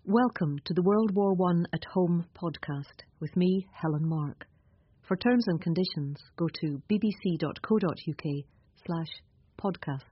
Welcome to the World War I at Home podcast with me, Helen Mark. For terms and conditions, go to bbc.co.uk/podcasts.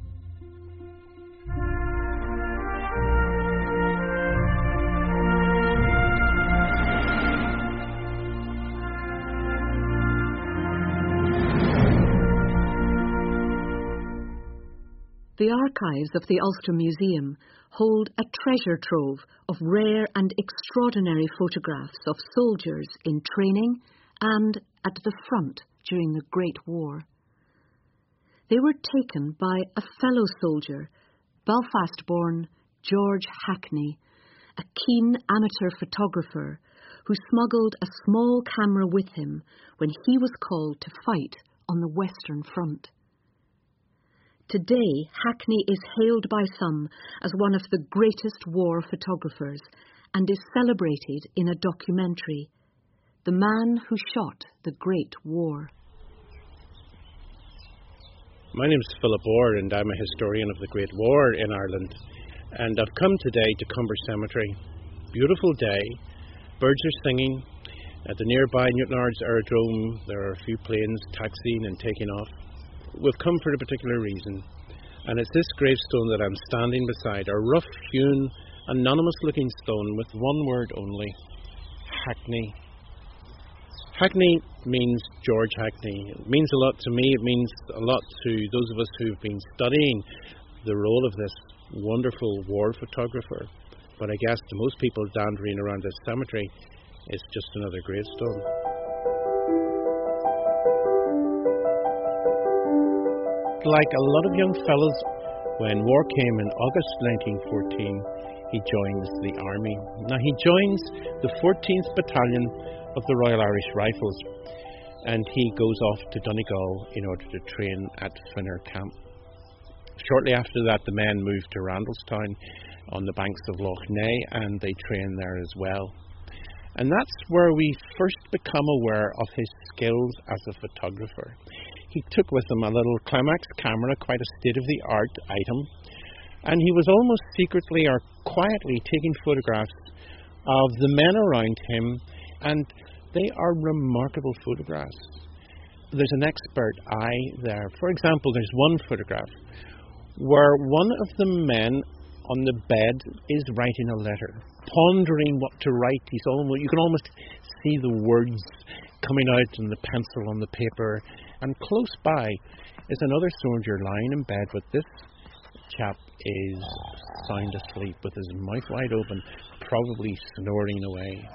The archives of the Ulster Museum hold a treasure trove of rare and extraordinary photographs of soldiers in training and at the front during the Great War. They were taken by a fellow soldier, Belfast-born George Hackney, a keen amateur photographer who smuggled a small camera with him when he was called to fight on the Western Front. Today, Hackney is hailed by some as one of the greatest war photographers and is celebrated in a documentary, The Man Who Shot the Great War. My name is Philip Ward and I'm a historian of the Great War in Ireland. And I've come today to Cumber Cemetery. Beautiful day, birds are singing. At the nearby Newtownards Aerodrome, there are a few planes taxiing and taking off. We've come for a particular reason, and it's this gravestone that I'm standing beside, a rough-hewn, anonymous-looking stone with one word only: Hackney. Hackney means George Hackney. It means a lot to me. It means a lot to those of us who've been studying the role of this wonderful war photographer. But I guess to most people dandering around this cemetery, it's just another gravestone. Like a lot of young fellows, when war came in August 1914, he joins the army. Now he joins the 14th Battalion of the Royal Irish Rifles, and he goes off to Donegal in order to train at Finner Camp. Shortly after that, the men moved to Randalstown on the banks of Lough Neagh, and they train there as well. And that's where we first become aware of his skills as a photographer. He took with him a little Climax camera, quite a state-of-the-art item, and he was almost secretly or quietly taking photographs of the men around him, and they are remarkable photographs. There's an expert eye there. For example, there's one photograph where one of the men on the bed is writing a letter, pondering what to write. You can almost see the words coming out in the pencil on the paper. And close by is another soldier lying in bed, but this chap is sound asleep with his mouth wide open, probably snoring away.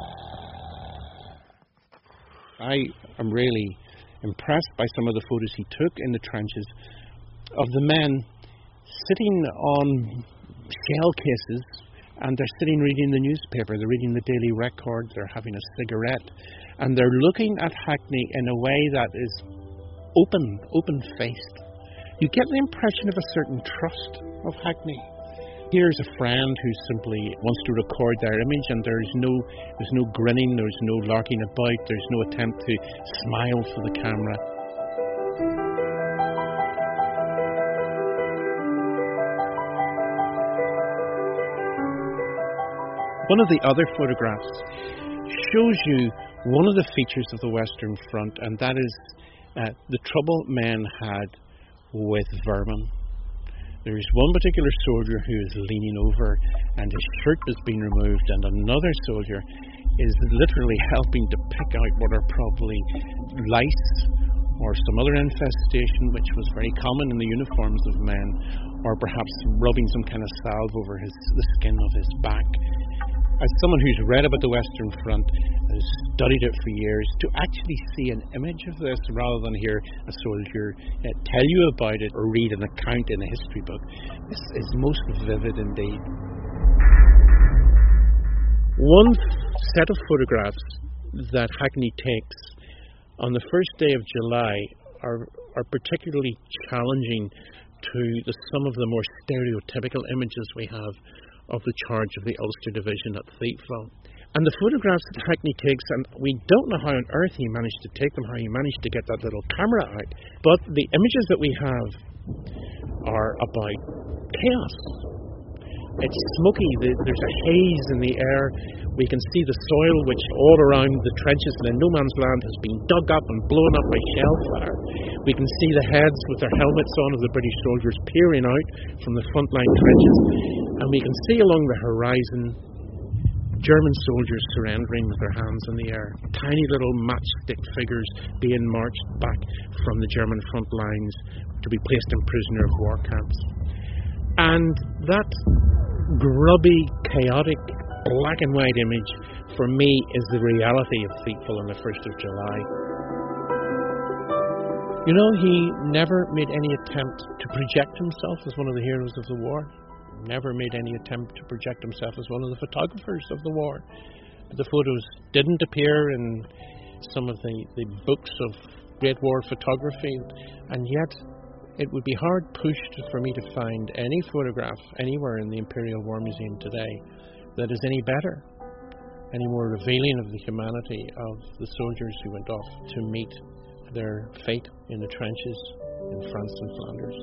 I am really impressed by some of the photos he took in the trenches of the men sitting on shell cases, and they're sitting reading the newspaper, they're reading the Daily Record, they're having a cigarette, and they're looking at Hackney in a way that is open-faced. You get the impression of a certain trust of Hackney. Here's a friend who simply wants to record their image, and there's no grinning, there's no larking about, there's no attempt to smile for the camera. One of the other photographs shows you one of the features of the Western Front, and that is the trouble men had with vermin. There is one particular soldier who is leaning over and his shirt has been removed, and another soldier is literally helping to pick out what are probably lice or some other infestation, which was very common in the uniforms of men, or perhaps rubbing some kind of salve over the skin of his back. As someone who's read about the Western Front, has studied it for years, to actually see an image of this rather than hear a soldier tell you about it or read an account in a history book, this is most vivid indeed. One set of photographs that Hackney takes on the first day of July are particularly challenging to some of the more stereotypical images we have of the charge of the Ulster Division at Thiepval. And the photographs that Hackney takes, and we don't know how on earth he managed to take them, how he managed to get that little camera out, but the images that we have are about chaos. It's smoky, there's a haze in the air. We can see the soil which all around the trenches in no man's land has been dug up and blown up by shell fire. We can see the heads with their helmets on of the British soldiers peering out from the frontline trenches, and we can see along the horizon German soldiers surrendering with their hands in the air, tiny little matchstick figures being marched back from the German front lines to be placed in prisoner of war camps. And that grubby, chaotic, black and white image for me is the reality of Thiepval on the 1st of July. You know, he never made any attempt to project himself as one of the heroes of the war. Never made any attempt to project himself as one of the photographers of the war. The photos didn't appear in some of the books of Great War photography, and yet it would be hard pushed for me to find any photograph anywhere in the Imperial War Museum today that is any better, any more revealing of the humanity of the soldiers who went off to meet their fate in the trenches in France and Flanders.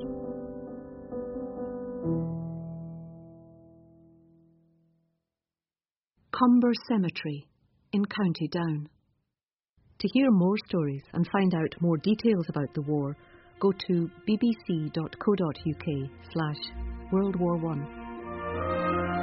Comber Cemetery in County Down. To hear more stories and find out more details about the war, go to bbc.co.uk/World War I.